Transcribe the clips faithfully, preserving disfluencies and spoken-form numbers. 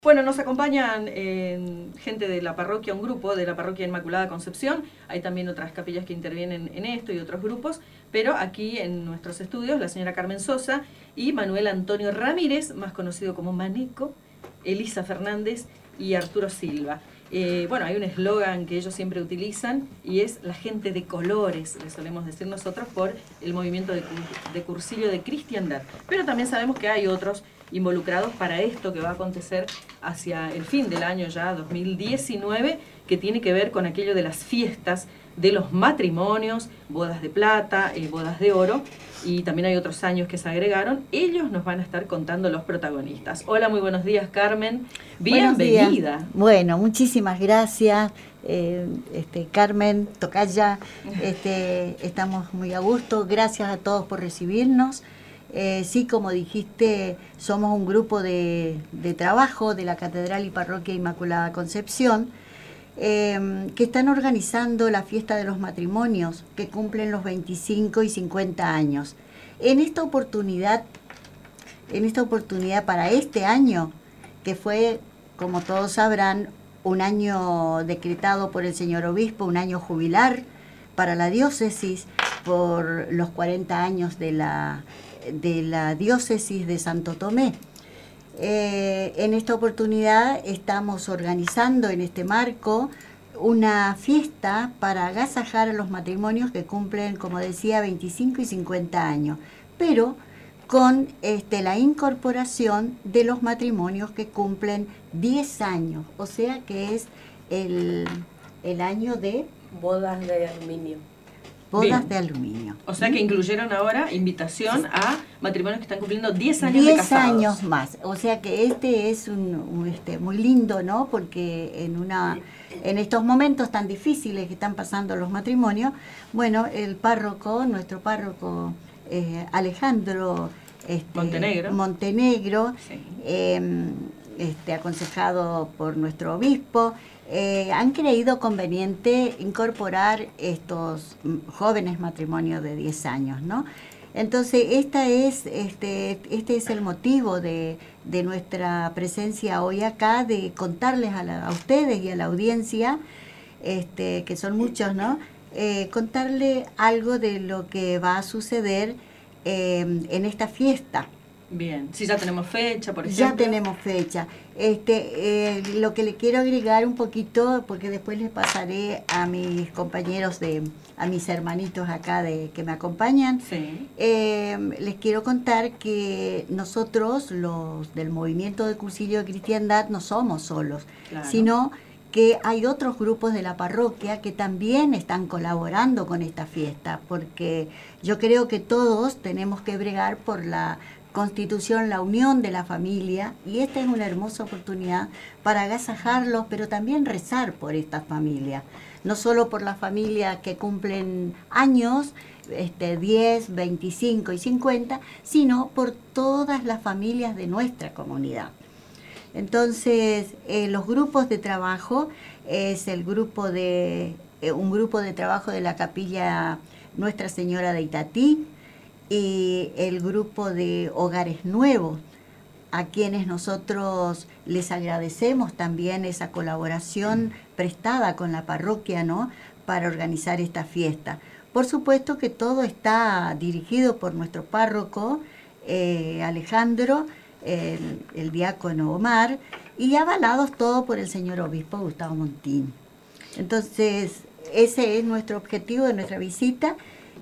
Bueno, nos acompañan eh, gente de la parroquia, un grupo de la parroquia Inmaculada Concepción. Hay también otras capillas que intervienen en esto y otros grupos, pero aquí en nuestros estudios la señora Carmen Sosa y Manuel Antonio Ramírez, más conocido como Maneco, Elisa Fernández y Arturo Silva. Eh, bueno, hay un eslogan que ellos siempre utilizan y es la gente de colores, le solemos decir nosotros, por el movimiento de, de cursillo de cristiandad. Pero también sabemos que hay otros involucrados para esto que va a acontecer hacia el fin del año ya dos mil diecinueve, que tiene que ver con aquello de las fiestas, de los matrimonios, bodas de plata, eh, bodas de oro, y también hay otros años que se agregaron. Ellos nos van a estar contando los protagonistas. Hola, muy buenos días, Carmen. Bienvenida. Bueno, muchísimas gracias, eh, este, Carmen, tocaya. Este, estamos muy a gusto. Gracias a todos por recibirnos. Eh, sí, como dijiste, somos un grupo de, de trabajo de la Catedral y Parroquia Inmaculada Concepción, eh, que están organizando la fiesta de los matrimonios, que cumplen los veinticinco y cincuenta años. En esta oportunidad, en esta oportunidad para este año, que fue, como todos sabrán, un año decretado por el señor obispo, un año jubilar para la diócesis, por los cuarenta años de la de la diócesis de Santo Tomé. Eh, en esta oportunidad estamos organizando en este marco una fiesta para agasajar a los matrimonios que cumplen, como decía, veinticinco y cincuenta años, pero con este, la incorporación de los matrimonios que cumplen diez años, o sea que es el, el año de bodas de aluminio. Bodas Bien. de aluminio. O sea que incluyeron ahora invitación a matrimonios que están cumpliendo diez años diez de casados. diez años más. O sea que este es un, un este muy lindo, ¿no? Porque en una en estos momentos tan difíciles que están pasando los matrimonios, bueno, el párroco, nuestro párroco eh, Alejandro este, Montenegro, Montenegro sí. eh, este, aconsejado por nuestro obispo, Eh, han creído conveniente incorporar estos jóvenes matrimonios de diez años, ¿no? Entonces, esta es, este, este es el motivo de, de nuestra presencia hoy acá, de contarles a, la, a ustedes y a la audiencia, este, que son muchos, ¿no? Eh, contarle algo de lo que va a suceder eh, en esta fiesta. Bien, si ya tenemos fecha, por ejemplo. Ya tenemos fecha. Este, eh, lo que le quiero agregar un poquito, porque después les pasaré a mis compañeros, de, a mis hermanitos acá de, que me acompañan, sí. eh, les quiero contar que nosotros, los del movimiento de cursillo de cristiandad, no somos solos, claro. sino que hay otros grupos de la parroquia que también están colaborando con esta fiesta, porque yo creo que todos tenemos que bregar por la Constitución, la unión de la familia, y esta es una hermosa oportunidad para agasajarlos, pero también rezar por estas familias, no solo por las familias que cumplen años, este, diez, veinticinco y cincuenta, sino por todas las familias de nuestra comunidad. Entonces, eh, los grupos de trabajo es el grupo de, eh, un grupo de trabajo de la capilla Nuestra Señora de Itatí, y el grupo de Hogares Nuevos, a quienes nosotros les agradecemos también esa colaboración prestada con la parroquia, ¿no?, para organizar esta fiesta. Por supuesto que todo está dirigido por nuestro párroco eh, Alejandro, el, el diácono Omar, y avalados todo por el señor obispo Gustavo Montín. Entonces, ese es nuestro objetivo de nuestra visita.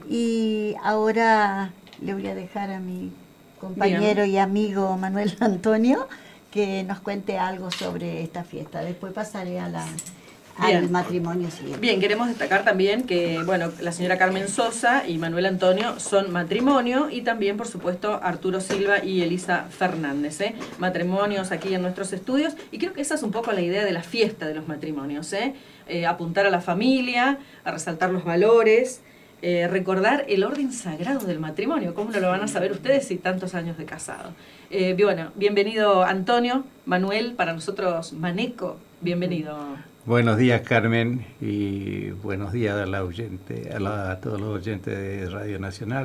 Y ahora le voy a dejar a mi compañero Bien. y amigo Manuel Antonio que nos cuente algo sobre esta fiesta. Después pasaré a la, al matrimonio siguiente. Bien, queremos destacar también que, bueno, la señora Carmen Sosa y Manuel Antonio son matrimonio, y también, por supuesto, Arturo Silva y Elisa Fernández, ¿eh? Matrimonios aquí en nuestros estudios, y creo que esa es un poco la idea de la fiesta de los matrimonios, ¿eh? Eh, apuntar a la familia, a resaltar los valores, Eh, recordar el orden sagrado del matrimonio. ¿Cómo no lo van a saber ustedes si tantos años de casado? Eh, bueno, bienvenido Antonio, Manuel, para nosotros Maneco, bienvenido. Buenos días, Carmen, y buenos días a, la oyente, a, la, a todos los oyentes de Radio Nacional,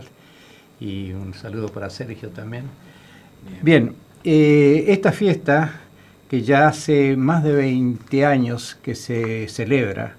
y un saludo para Sergio también. Bien, eh, esta fiesta que ya hace más de veinte años que se celebra.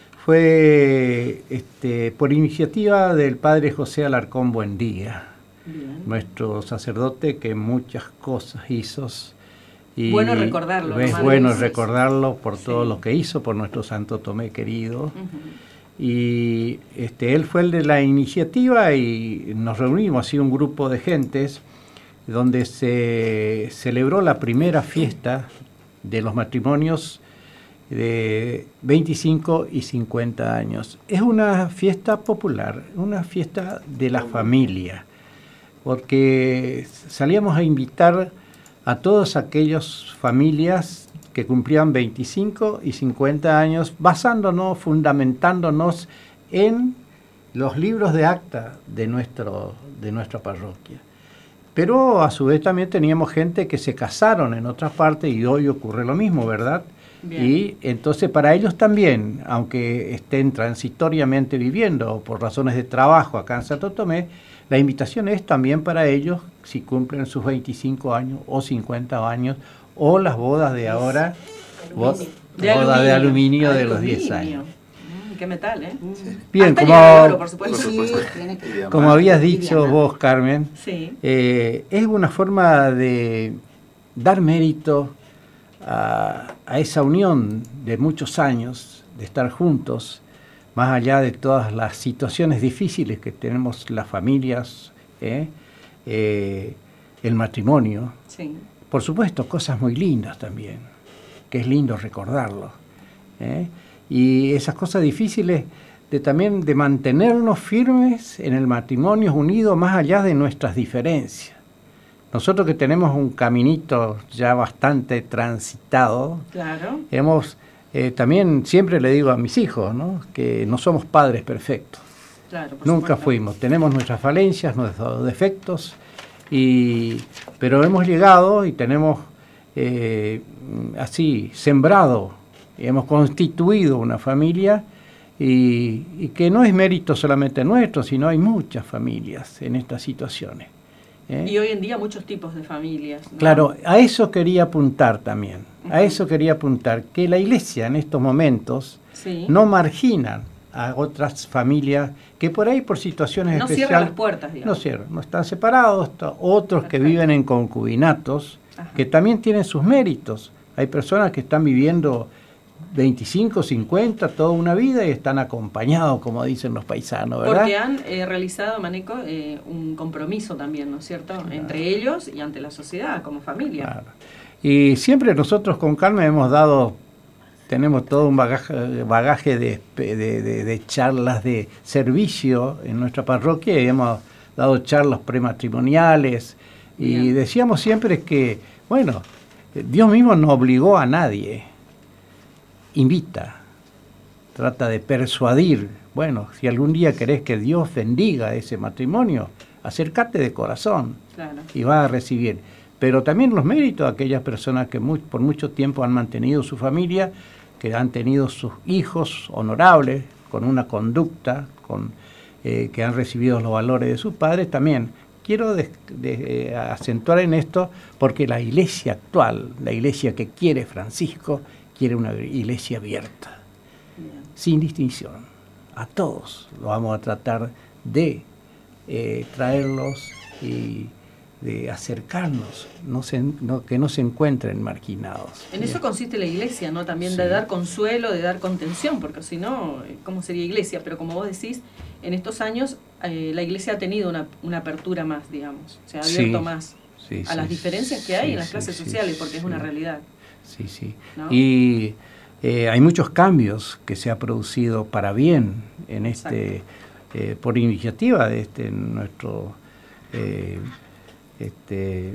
Fue este, por iniciativa del padre José Alarcón Buendía, Bien. nuestro sacerdote que muchas cosas hizo. Y bueno recordarlo. Es bueno veces. recordarlo por sí. todo lo que hizo, por nuestro Santo Tomé querido. Uh-huh. Y este, él fue el de la iniciativa y nos reunimos así un grupo de gentes donde se celebró la primera fiesta de los matrimonios de veinticinco y cincuenta años. Es una fiesta popular, una fiesta de la familia, porque salíamos a invitar a todas aquellas familias que cumplían veinticinco y cincuenta años, basándonos, fundamentándonos en los libros de acta de, nuestro, de nuestra parroquia. Pero a su vez también teníamos gente que se casaron en otras partes y hoy ocurre lo mismo, ¿verdad? Bien. Y entonces para ellos también, aunque estén transitoriamente viviendo por razones de trabajo acá en Santo Tomé, la invitación es también para ellos si cumplen sus veinticinco años o cincuenta años o las bodas de ahora, bo de boda aluminio. de aluminio de, de los diez años. Mm, qué metal, ¿eh? Sí. Bien, Hasta como, oro, por supuesto. Sí, como habías dicho vos, Carmen, sí. eh, es una forma de dar mérito A, a esa unión de muchos años, de estar juntos, más allá de todas las situaciones difíciles que tenemos las familias, ¿eh? Eh, el matrimonio. Sí. Por supuesto, cosas muy lindas también, que es lindo recordarlo. ¿eh? Y esas cosas difíciles de también de mantenernos firmes en el matrimonio unidos más allá de nuestras diferencias. Nosotros que tenemos un caminito ya bastante transitado, claro. hemos eh, también siempre le digo a mis hijos, ¿no? que no somos padres perfectos. Claro, por Nunca supuesto. fuimos. Tenemos nuestras falencias, nuestros defectos, y, pero hemos llegado y tenemos eh, así sembrado, hemos constituido una familia y, y que no es mérito solamente nuestro, sino hay muchas familias en estas situaciones. ¿Eh? Y hoy en día muchos tipos de familias, ¿no? Claro, a eso quería apuntar también, uh-huh. a eso quería apuntar, que la Iglesia en estos momentos sí. no margina a otras familias que por ahí por situaciones no especiales... No cierran las puertas, digamos. No cierran, no están separados, otros Perfecto. que viven en concubinatos, Ajá. que también tienen sus méritos. Hay personas que están viviendo veinticinco, cincuenta, toda una vida y están acompañados, como dicen los paisanos, ¿verdad? Porque han eh, realizado, Maneco, eh, un compromiso también, ¿no es cierto?, claro. entre ellos y ante la sociedad, como familia. Claro. Y siempre nosotros con Carmen hemos dado, tenemos todo un bagaje, bagaje de, de, de, de charlas de servicio en nuestra parroquia y hemos dado charlas prematrimoniales y Bien. decíamos siempre que, bueno, Dios mismo no obligó a nadie. Invita, trata de persuadir. Bueno, si algún día querés que Dios bendiga ese matrimonio, acércate de corazón claro. y vas a recibir. Pero también los méritos de aquellas personas que muy, por mucho tiempo han mantenido su familia, que han tenido sus hijos honorables, con una conducta, con, eh, que han recibido los valores de sus padres, también. Quiero de, de, eh, acentuar en esto porque la iglesia actual, la iglesia que quiere Francisco, quiere una iglesia abierta, Bien. sin distinción. A todos lo vamos a tratar de eh, traerlos y de acercarnos, no se, no, que no se encuentren marginados. En eso consiste la iglesia, ¿no? También sí. de dar consuelo, de dar contención, porque si no, ¿cómo sería iglesia? Pero como vos decís, en estos años eh, la iglesia ha tenido una, una apertura más, digamos, se ha abierto sí. más sí, a sí, las diferencias que hay sí, en las sí, clases sí, sociales, sí, porque sí. es una realidad. Sí, sí. ¿No? Y eh, hay muchos cambios que se ha producido para bien en este, eh, por iniciativa de este nuestro eh, este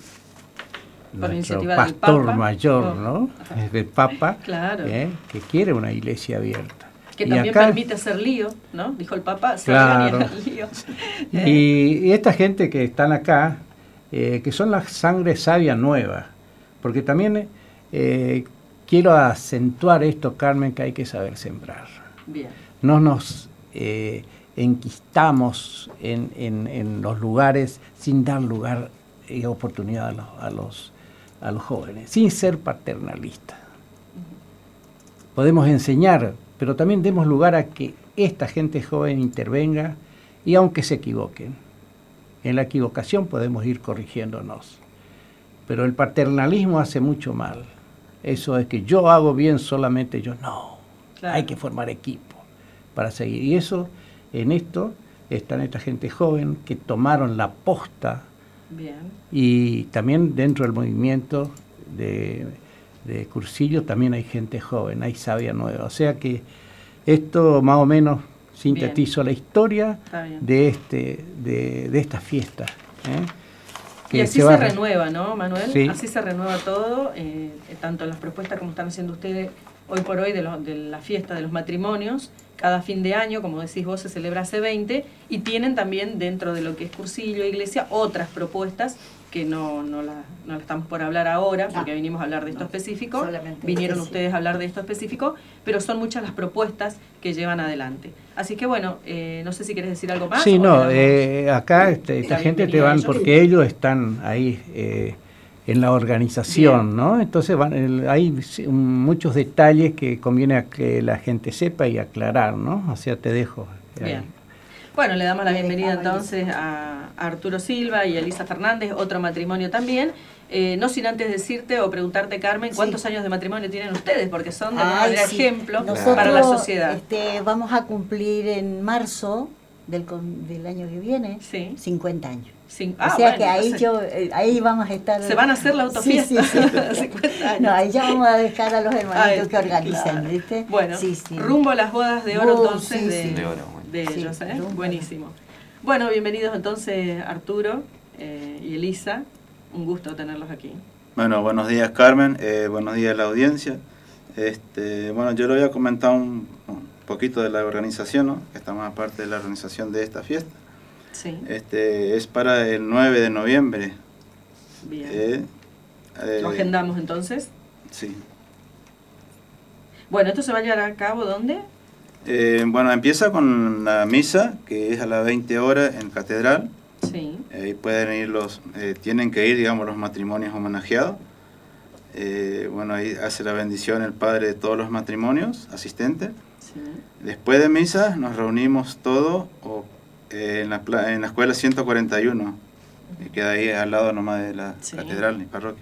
por nuestro del pastor Papa. mayor, oh. ¿no? El Papa, claro. eh, que quiere una iglesia abierta. Que y también acá, permite hacer lío, ¿no? Dijo el Papa, claro. y hagan lío. y, y esta gente que están acá, eh, que son la sangre sabia nueva, porque también eh, quiero acentuar esto, Carmen, que hay que saber sembrar. Bien. No nos eh, enquistamos en, en, en los lugares sin dar lugar y oportunidad a los, a los, a los jóvenes, sin ser paternalistas. Podemos enseñar, pero también demos lugar a que esta gente joven intervenga y aunque se equivoquen, en la equivocación podemos ir corrigiéndonos. Pero el paternalismo hace mucho mal. Eso es que yo hago bien solamente yo. No, claro. Hay que formar equipo para seguir. Y eso, en esto, están esta gente joven que tomaron la posta. Bien. Y también dentro del movimiento de, de Cursillo también hay gente joven, hay savia nueva. O sea que esto más o menos sintetizo bien. La historia de, este, de, de esta fiesta. ¿eh? Y así se, se renueva, ¿no, Manuel? Sí. Así se renueva todo, eh, tanto las propuestas como están haciendo ustedes hoy por hoy de, lo, de la fiesta de los matrimonios. Cada fin de año, como decís vos, se celebra hace veinte, y tienen también dentro de lo que es Cursillo e Iglesia otras propuestas que no, no, la, no la estamos por hablar ahora, porque no, vinimos a hablar de esto no, específico, vinieron ustedes a hablar de esto específico, pero son muchas las propuestas que llevan adelante. Así que bueno, eh, no sé si quieres decir algo más. Sí, no, eh, acá este, esta gente te van, porque ellos están ahí eh, en la organización, bien. ¿no? Entonces van, el, hay muchos detalles que conviene a que la gente sepa y aclarar, ¿no? O sea, te dejo. Bien. Ahí. Bueno, le damos la bienvenida entonces a Arturo Silva y a Elisa Fernández, otro matrimonio también. Eh, no sin antes decirte o preguntarte, Carmen, ¿cuántos sí. años de matrimonio tienen ustedes? Porque son de Ay, manera sí. ejemplo Nosotros, para la sociedad. Este, vamos a cumplir en marzo del, del año que viene sí. cincuenta años. Sí. Ah, o sea bueno, que ahí entonces, yo ahí vamos a estar. Se van a hacer la autofiesta. Sí, sí, sí. cincuenta años. No, ahí ya vamos a dejar a los hermanitos Ay, que organizan, claro. ¿viste? Bueno, sí, sí. rumbo a las bodas de oro entonces sí, de, sí. de, oro, bueno. de sí, ellos, ¿eh? Buenísimo. Bueno, bienvenidos entonces Arturo eh, y Elisa. Un gusto tenerlos aquí. Bueno, buenos días Carmen, eh, buenos días a la audiencia. Este, bueno, yo le voy a comentar un, un poquito de la organización, ¿no? Que estamos aparte de la organización de esta fiesta. Sí. Este, es para el nueve de noviembre. Bien. Eh, eh, ¿Lo agendamos entonces? Sí. Bueno, ¿esto se va a llevar a cabo dónde? Eh, bueno, empieza con la misa, que es a las veinte horas en Catedral. Sí. Ahí eh, pueden ir los, eh, tienen que ir, digamos, los matrimonios homenajeados. Eh, bueno, ahí hace la bendición el padre de todos los matrimonios asistentes. Sí. Después de misa nos reunimos todos o, eh, en, la, en la escuela ciento cuarenta y uno, que queda ahí al lado nomás de la sí. catedral y parroquia.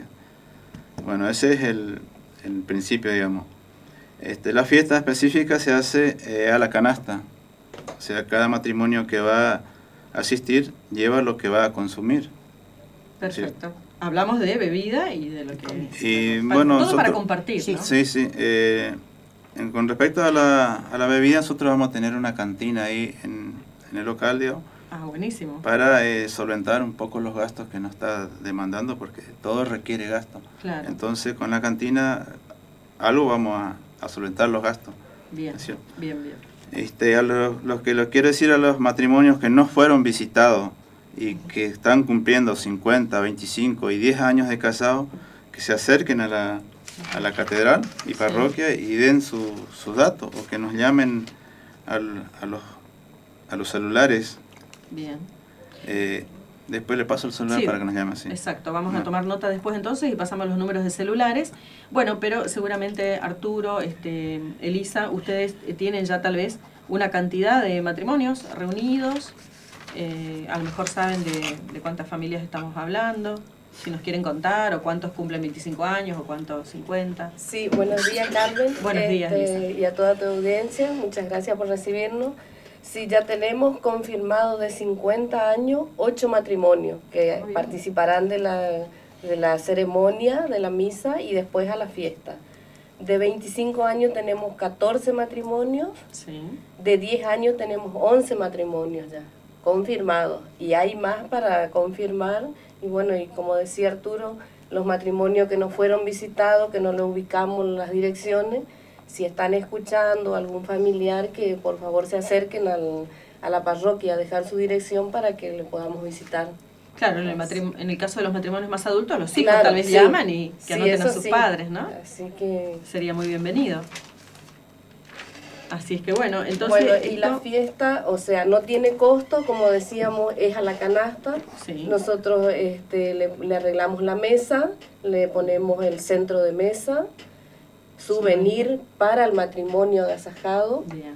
Bueno, ese es el, el principio, digamos. Este, la fiesta específica se hace eh, a la canasta. O sea, cada matrimonio que va a asistir lleva lo que va a consumir. Perfecto. ¿Sí? Hablamos de bebida y de lo que... Y, para, bueno, todo nosotros, para compartir, ¿no? Sí, sí. Eh, en, con respecto a la, a la bebida, nosotros vamos a tener una cantina ahí en, en el local, digamos. Ah, buenísimo. Para eh, solventar un poco los gastos que nos está demandando, porque todo requiere gasto. Claro. Entonces, con la cantina, algo vamos a, a solventar los gastos. Bien, ¿sí? bien, bien. Este, a lo, lo que lo quiero decir a los matrimonios que no fueron visitados y que están cumpliendo cincuenta, veinticinco y diez años de casado, que se acerquen a la, a la catedral y parroquia sí. y den sus su datos, o que nos llamen al, a, los, a los celulares. Bien. Eh, después le paso el celular sí, para que nos llame así. Exacto, vamos no. a tomar nota después entonces y pasamos los números de celulares. Bueno, pero seguramente Arturo, este, Elisa, ustedes tienen ya tal vez una cantidad de matrimonios reunidos. Eh, a lo mejor saben de, de cuántas familias estamos hablando, si nos quieren contar, o cuántos cumplen veinticinco años, o cuántos cincuenta. Sí, buenos días Carmen. Buenos este, días, Lisa. Y a toda tu audiencia, muchas gracias por recibirnos. Sí, ya tenemos confirmado de cincuenta años, ocho matrimonios que Muy participarán de la, de la ceremonia, de la misa y después a la fiesta. De veinticinco años tenemos catorce matrimonios, sí. de diez años tenemos once matrimonios ya confirmados, y hay más para confirmar. Y bueno, y como decía Arturo, los matrimonios que no fueron visitados, que no le ubicamos las direcciones, si están escuchando algún familiar, que por favor se acerquen al, a la parroquia a dejar su dirección para que le podamos visitar. Claro, en el, en el caso de los matrimonios más adultos, los hijos claro, tal vez sí. llaman y que sí, anoten a sus sí. padres, ¿no? Así que... Sería muy bienvenido. Así es que bueno, entonces... Bueno, y esto... la fiesta, o sea, no tiene costo, como decíamos, es a la canasta. Sí. Nosotros este, le, le arreglamos la mesa, le ponemos el centro de mesa, souvenir para el matrimonio de Asajado. Bien.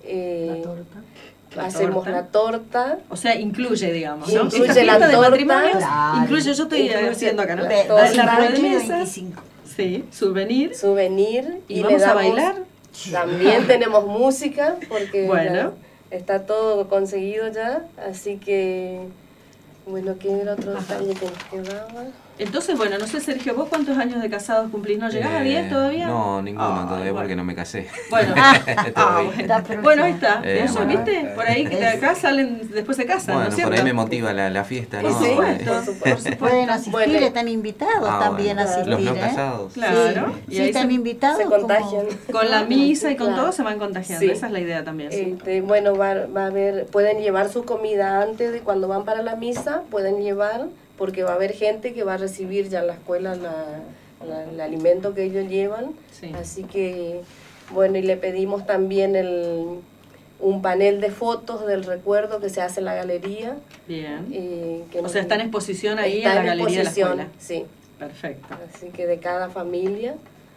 Eh, La torta. La hacemos torta. la torta. O sea, incluye, digamos, ¿no? Incluye Esta la fiesta de torta. matrimonios, Claro. incluye, yo estoy Incluye haciendo acá, ¿no? la La, torta. la rueda de veintiocho y mesas, veinticinco. sí, souvenir, Souvenir. y, le vamos a damos- bailar. También tenemos música, porque Bueno. ya está todo conseguido ya. Así que, bueno, ¿qué era otro Ajá. detalle que nos quedaba? Entonces, bueno, no sé, Sergio, ¿vos cuántos años de casados cumplís? ¿No llegás a Eh, diez todavía? No, ninguno Ay, todavía bueno. porque no me casé. Bueno, Todavía. ah, bueno. Está próximo. Bueno, ahí está. Eh, Eso, bueno. ¿viste? Por ahí que de acá salen, después se casan, ¿no Bueno, es cierto? por ahí me motiva la, la fiesta, ¿no? Por supuesto, Eh, por supuesto. Pueden asistir, Bueno. están invitados ah, también bueno. a asistir. Los no ¿eh? casados. Claro. Sí, Y sí, ahí están se- invitados. Se como- contagian. Con la misa y con Claro. todo se van contagiando. Sí. Esa es la idea también. Sí. Este, bueno, va, va a haber, pueden llevar su comida antes de cuando van para la misa, pueden llevar, porque va a haber gente que va a recibir ya en la escuela la, la- el alimento que ellos llevan. Sí. Así que, bueno, y le pedimos también el, un panel de fotos del recuerdo que se hace en la galería. Bien. eh, que O nos- sea, está en exposición ahí está en la en galería de la exposición, escuela. sí. Perfecto. Así que de cada familia.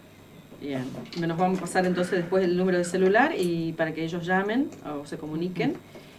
Bien. Nos vamos a pasar entonces después el número de celular y para que ellos llamen o se comuniquen.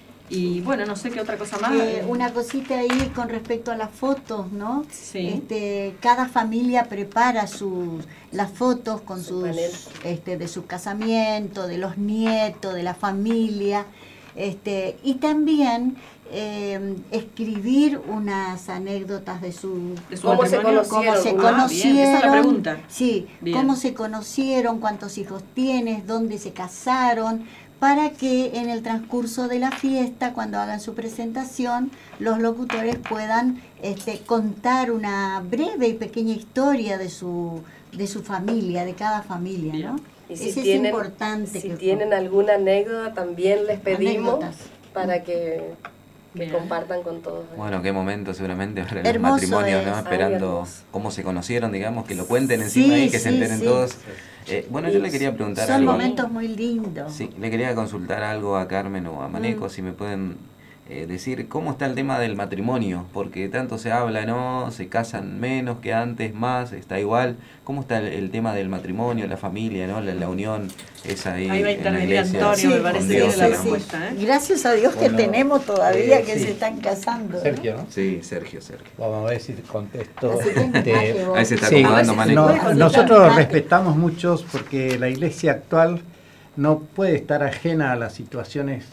Y bueno, no sé qué otra cosa más. Eh, una cosita ahí con respecto a las fotos, ¿no? Sí. Este, cada familia prepara sus las fotos con Su sus panel. este, de su casamiento, de los nietos, de la familia, este, y también eh, escribir unas anécdotas de su De su ¿Cómo se matrimonio. cómo se Ah, bien, conocieron, esa es la pregunta. sí, Bien. cómo se conocieron, cuántos hijos tienes, dónde se casaron, para que en el transcurso de la fiesta, cuando hagan su presentación, los locutores puedan este, contar una breve y pequeña historia de su de su familia, de cada familia, ¿no? Y si Ese tienen, es importante. si que tienen alguna anécdota, también les pedimos Anécdotas. para que, que Bien. compartan con todos. Bueno, qué momento seguramente para los Hermoso matrimonios, ¿no? es. Ay, Esperando hermoso. cómo se conocieron, digamos, que lo cuenten Sí, encima y que se sí, enteren sí. todos. Eh, bueno, yo le quería preguntar Son algo. momentos muy lindos. Sí, le quería consultar algo a Carmen o a Maneco, Mm. si me pueden eh, decir cómo está el tema del matrimonio, porque tanto se habla, ¿no? Se casan menos que antes, más, está igual. ¿Cómo está el, el tema del matrimonio, la familia, ¿no? La, la unión esa ahí, Ahí va a en la intervenir iglesia. Antonio, me con parece que Dios, es la digamos. respuesta, ¿eh? Gracias a Dios que Bueno, tenemos todavía eh, que sí. se están casando. ¿no? Sergio, ¿no? Sí, Sergio, Sergio. Vamos a ver si contesto. Así que Este, más que vos. Ahí se está Sí, acomodando Sí, Maneco. no, puede contestar. nosotros Dale. respetamos muchos porque la iglesia actual no puede estar ajena a las situaciones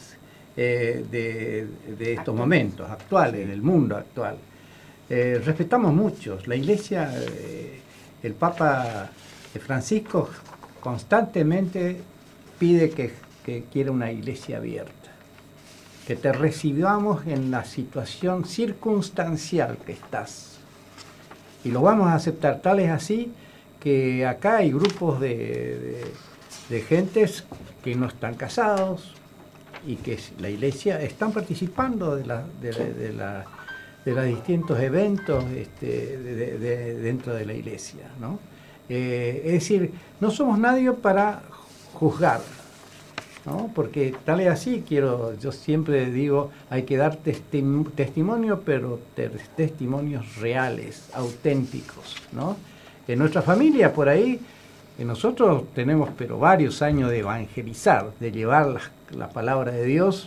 eh, de, de estos momentos actuales, del mundo actual. Eh, respetamos muchos. La iglesia, eh, el Papa Francisco constantemente pide que, que quiere una iglesia abierta, que te recibamos en la situación circunstancial que estás. Y lo vamos a aceptar. Tal es así que acá hay grupos de, de, de gentes que no están casados y que la iglesia están participando de, la, de, de, la, de los distintos eventos este, de, de, dentro de la iglesia, ¿no? Eh, es decir, no somos nadie para juzgar, ¿no? Porque tal es así, quiero, yo siempre digo, hay que dar testi- testimonio, pero te- testimonios reales, auténticos, ¿no? En nuestra familia, por ahí, eh, nosotros tenemos pero varios años de evangelizar, de llevar la, la palabra de Dios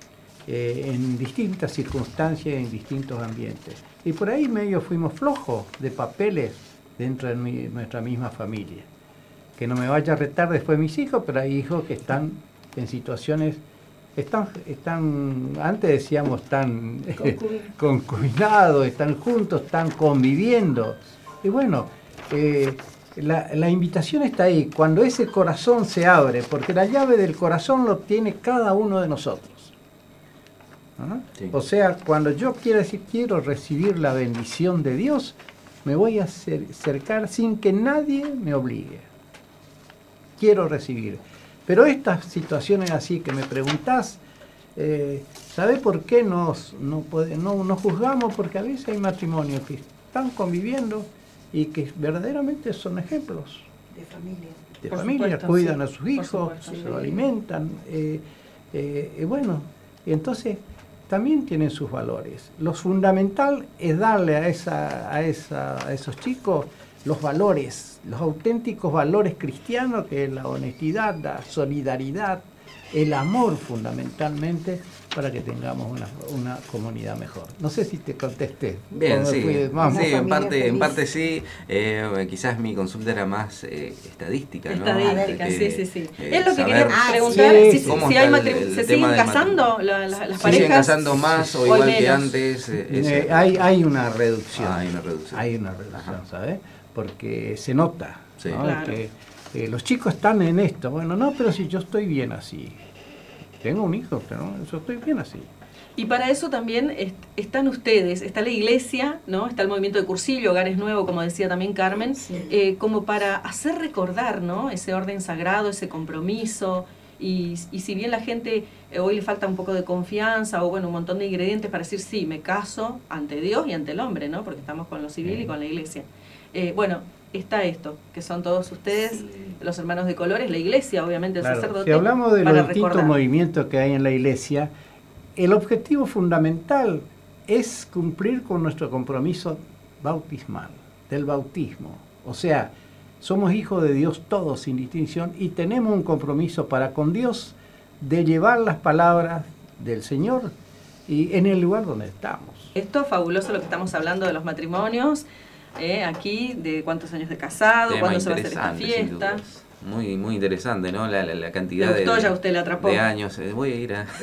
eh, en distintas circunstancias, en distintos ambientes. Y por ahí medio fuimos flojos de papeles dentro de mi- nuestra misma familia. Que no me vaya a retar después mis hijos, pero hay hijos que están en situaciones, están, están antes decíamos, están concubinados, están juntos, están conviviendo. Y bueno, eh, la, la invitación está ahí, cuando ese corazón se abre, porque la llave del corazón lo tiene cada uno de nosotros. ¿Ah? Sí. O sea, cuando yo quiero decir, quiero recibir la bendición de Dios, me voy a acer- acercar sin que nadie me obligue. Quiero recibir. Pero estas situaciones así que me preguntás, eh, ¿sabés por qué nos, no, puede- no, no juzgamos? Porque a veces hay matrimonios que están conviviendo y que verdaderamente son ejemplos, De familia. De Por familia, supuesto, cuidan sí, a sus por hijos, supuesto, se sí. lo alimentan. Eh, eh, eh, bueno, y entonces también tienen sus valores. Lo fundamental es darle a, esa, a, esa, a esos chicos los valores, los auténticos valores cristianos, que es la honestidad, la solidaridad, el amor fundamentalmente, para que tengamos una, una comunidad mejor. No sé si te contesté. Bien, sí, fui, sí, en parte, feliz. en parte sí. Eh, quizás mi consulta era más eh, estadística, ¿no? Estadística, Eh, sí, sí, sí. eh, es lo que saber quería Ah, preguntar, sí, si, sí. si ¿Cómo hay está el- matri- el ¿se tema siguen del casando la- la- las ¿Siguen parejas? casando más o ¿O igual hay que menos? antes? Eh, Eh, ese- hay, hay una reducción. Ah, hay una reducción. Hay una reducción, Ajá. ¿sabes? Porque se nota, Sí. ¿no? Claro. Que eh, los chicos están en esto. Bueno, no, pero si yo estoy bien así. Tengo un hijo, pero no, yo estoy bien así. Y para eso también est- están ustedes, está la iglesia, ¿no? Está el movimiento de Cursillo, Hogares Nuevos, como decía también Carmen, Sí. eh, como para hacer recordar, ¿no? Ese orden sagrado, ese compromiso. Y, y si bien la gente eh, hoy le falta un poco de confianza o bueno, un montón de ingredientes para decir sí, me caso ante Dios y ante el hombre, ¿no? Porque estamos con lo civil y con la iglesia. Eh, bueno, está esto, que son todos ustedes, los hermanos de colores, la iglesia, obviamente, el Claro, sacerdote. si hablamos de los para distintos recordar. movimientos que hay en la iglesia, el objetivo fundamental es cumplir con nuestro compromiso bautismal, del bautismo. O sea, somos hijos de Dios todos sin distinción y tenemos un compromiso para con Dios de llevar las palabras del Señor y en el lugar donde estamos. Esto fabuloso lo que estamos hablando de los matrimonios, eh, aquí, de cuántos años de casado, Tema cuándo se va a hacer esta interesante, sin fiesta. dudas. Muy, muy interesante, ¿no? La, la, la cantidad ¿Le gustó? de, Ya usted le atrapó. de años. Eh, voy a ir a,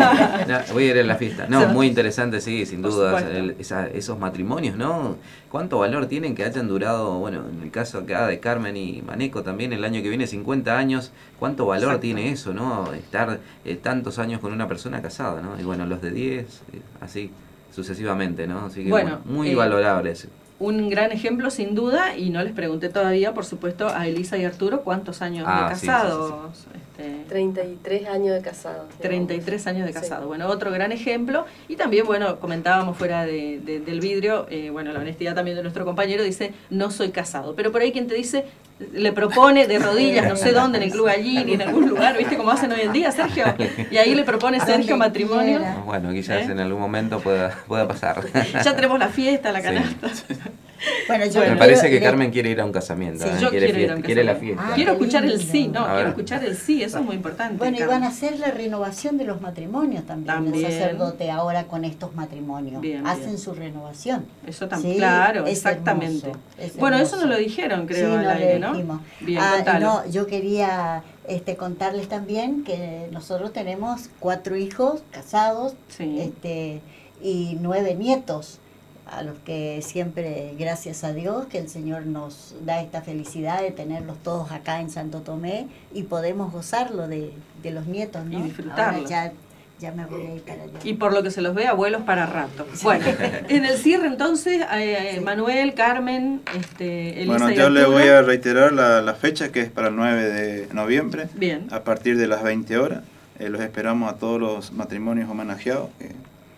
no, voy a ir a la fiesta. No, Se va. muy interesante, sí, sin Por dudas. supuesto. El- esa- esos matrimonios, ¿no? ¿Cuánto valor tienen que hayan durado, bueno, en el caso acá de Carmen y Maneco también, el año que viene, cincuenta años? ¿Cuánto valor Exacto. tiene eso, ¿no? Estar eh, tantos años con una persona casada, ¿no? Y bueno, los de diez, eh, así sucesivamente, ¿no? Así que Bueno, bueno, muy eh, valorables. Un gran ejemplo, sin duda, y no les pregunté todavía, por supuesto, a Elisa y Arturo cuántos años Ah, de sí, sí, casados. Este, treinta y tres años de casado. treinta y tres años de Sí. casado. Bueno, otro gran ejemplo. Y también, bueno, comentábamos fuera de, de- del vidrio, eh, bueno, la honestidad también de nuestro compañero dice, no soy casado. Pero por ahí quien te dice, le propone de rodillas, no sé dónde, en el Club Gallini, en algún lugar, ¿viste cómo hacen hoy en día, Sergio? Y ahí le propone Sergio Donde matrimonio. quiera. Bueno, quizás ¿Eh? en algún momento pueda, pueda pasar. Ya tenemos la fiesta, la Sí. canasta. Bueno, yo Bueno, Me quiero- parece que le- Carmen quiere ir a un casamiento. Sí, ¿eh? yo quiere, quiero ir a fiesta, un quiere la casamiento. fiesta. Ah, Quiero qué escuchar el lindo. sí, no, A quiero ver. escuchar el sí, eso es muy importante. Bueno, y Carmen. van a hacer la renovación de los matrimonios también, También. el sacerdote ahora con estos matrimonios. Bien, Hacen bien. su renovación. Eso también, Sí, claro, es exactamente. hermoso, es Bueno, eso hermoso. no lo dijeron, creo, Sí, al no aire, le ¿no? dijimos. Bien, Ah, contalo. no, yo quería este, contarles también que nosotros tenemos cuatro hijos casados Sí. este, y nueve nietos, a los que siempre, gracias a Dios, que el Señor nos da esta felicidad de tenerlos todos acá en Santo Tomé y podemos gozarlo de, de los nietos, ¿no? Y disfrutarlo. Ahora ya, ya me voy a ir para allá. Y por lo que se los ve, abuelos para rato. Bueno, en el cierre entonces, eh, Manuel, Carmen, este, Elisa Bueno, y yo le Arturo. voy a reiterar la, la fecha, que es para el nueve de noviembre, Bien, a partir de las veinte horas. Eh, los esperamos a todos los matrimonios homenajeados. que,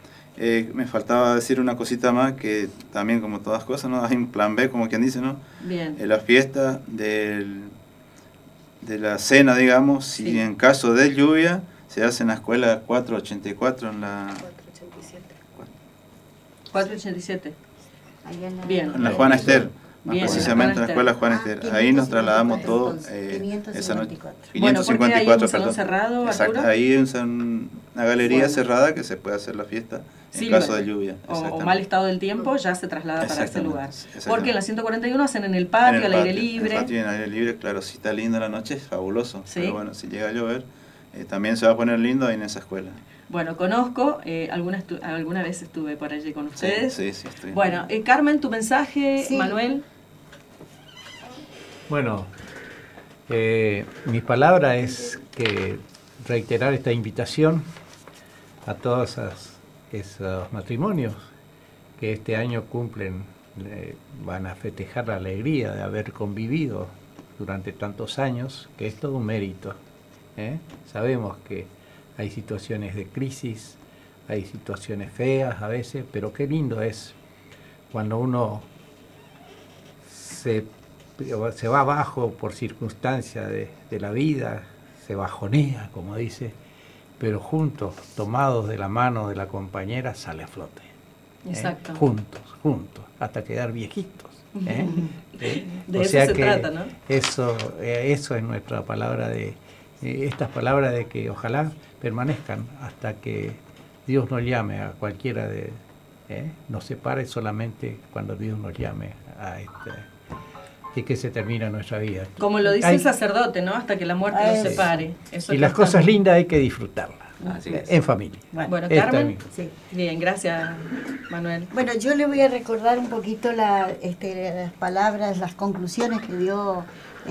eh, me faltaba decir una cosita más, que también, como todas cosas, ¿no? Hay un plan B, como quien dice, ¿no? bien. En la fiesta del, de la cena, digamos, si Sí. en caso de lluvia, se hace en la escuela cuatrocientos ochenta y cuatro, en la, cuatrocientos ochenta y siete. cuatrocientos ochenta y siete. Allá en la- Bien. en la Juana Ester, más Bien, precisamente en la escuela Juana Ah, Ester. Ahí nos trasladamos todos quinientos eh, cincuenta y cuatro. esa noche. Bueno, ¿por qué quinientos cincuenta y hay cuatro, un salón perdón. cerrado, Exacto, Arturo? ahí es un- una galería Bueno. cerrada que se puede hacer la fiesta en Sí, caso lo- de lluvia. O, o exactamente. mal estado del tiempo, ya se traslada para ese Exactamente, lugar. exactamente. Porque en la ciento cuarenta y uno hacen en el En patio, el al aire patio, libre. En el patio y en aire libre, claro, si está linda la noche, es fabuloso. Sí. Pero bueno, si llega a llover, eh, también se va a poner lindo ahí en esa escuela. Bueno, conozco, eh, alguna, estu- alguna vez estuve por allí con Sí, ustedes. sí, sí, estoy. Bueno, eh, Carmen, tu mensaje, Sí. Manuel. Bueno, eh, mi palabra es que reiterar esta invitación a todos esas- esos matrimonios que este año cumplen, eh, van a festejar la alegría de haber convivido durante tantos años, que es todo un mérito. ¿eh? Sabemos que hay situaciones de crisis, hay situaciones feas a veces, pero qué lindo es cuando uno se se va abajo por circunstancias de, de la vida, se bajonea, como dice, pero juntos, tomados de la mano de la compañera, sale a flote. Exacto. ¿Eh? Juntos, juntos, hasta quedar viejitos. ¿eh? ¿Eh? De o eso sea se que trata, ¿no? Eso, eh, eso es nuestra palabra de, eh, estas palabras de que ojalá permanezcan hasta que Dios nos llame a cualquiera de, ¿eh? nos separe solamente cuando Dios nos llame a este, y que se termina nuestra vida. Como lo dice hay, el sacerdote, ¿no? Hasta que la muerte nos separe. Eso y las cosas lindas hay que disfrutarlas. Así es. En familia. Bueno, bueno Esta Carmen. Sí. Bien, gracias, Manuel. Bueno, yo le voy a recordar un poquito la, este, las palabras, las conclusiones que dio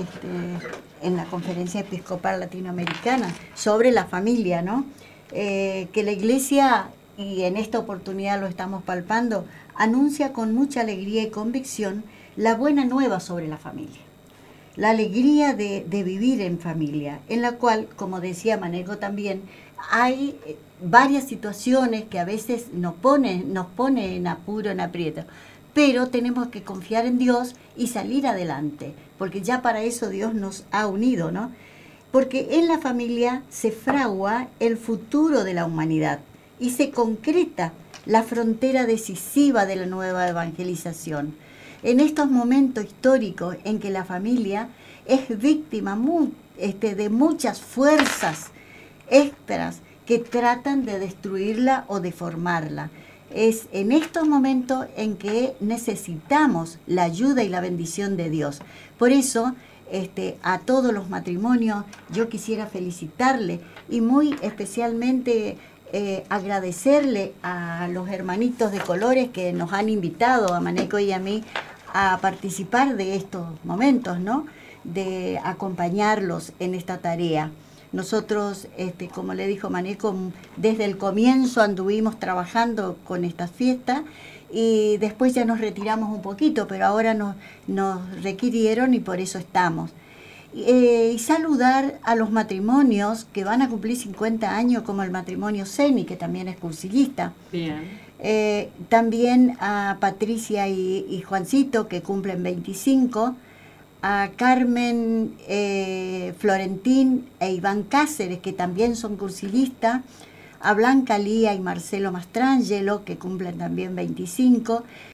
este, en la Conferencia Episcopal Latinoamericana sobre la familia, ¿no? Eh, que la Iglesia, y en esta oportunidad lo estamos palpando, anuncia con mucha alegría y convicción la buena nueva sobre la familia. La alegría de, de vivir en familia, en la cual, como decía Maneco también, hay varias situaciones que a veces nos ponen, nos pone en apuro, en aprieto, pero tenemos que confiar en Dios y salir adelante, porque ya para eso Dios nos ha unido, ¿no? Porque en la familia se fragua el futuro de la humanidad y se concreta la frontera decisiva de la nueva evangelización. En estos momentos históricos en que la familia es víctima muy, este, de muchas fuerzas extras que tratan de destruirla o deformarla. Es en estos momentos en que necesitamos la ayuda y la bendición de Dios. Por eso, este, a todos los matrimonios, yo quisiera felicitarle y muy especialmente eh, agradecerle a los hermanitos de colores que nos han invitado, a Maneco y a mí, a participar de estos momentos, ¿no? De acompañarlos en esta tarea. Nosotros, este, como le dijo Maneco, desde el comienzo anduvimos trabajando con estas fiestas y después ya nos retiramos un poquito, pero ahora nos, nos requirieron y por eso estamos. Eh, y saludar a los matrimonios que van a cumplir cincuenta años, como el matrimonio Seni, que también es cursillista. Bien. Eh, también a Patricia y, y Juancito, que cumplen veinticinco, a Carmen, eh, Florentín e Iván Cáceres, que también son cursillistas, a Blanca Lía y Marcelo Mastrangelo, que cumplen también veinticinco,